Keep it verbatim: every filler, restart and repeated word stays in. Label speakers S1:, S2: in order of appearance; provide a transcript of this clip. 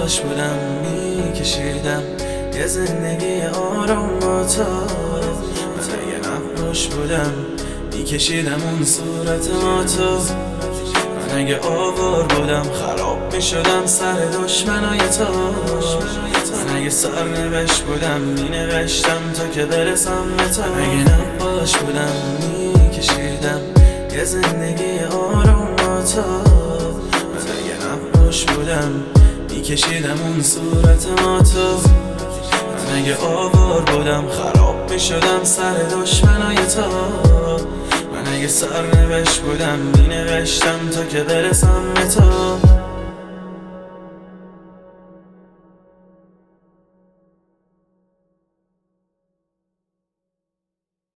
S1: باش بودم میکشیدم یه زندگی آروم با تو. من اگه نباش بودم میکشیدم اون صورت ما تو. من اگه آوار بودم خراب میشدم سر دشمنای تو. من اگه سرنوشت بودم مینوشتم تا که برسم به تو. من اگه نباش بودم میکشیدم یه زندگی آروم با تو. من اگه نباش بودم میکشیدم اون صورت ما تو. من اگه آوار بودم خراب میشدم سر دشمنای تو. من اگه سرنوشت بودم مینوشتم تا که برسم به تو.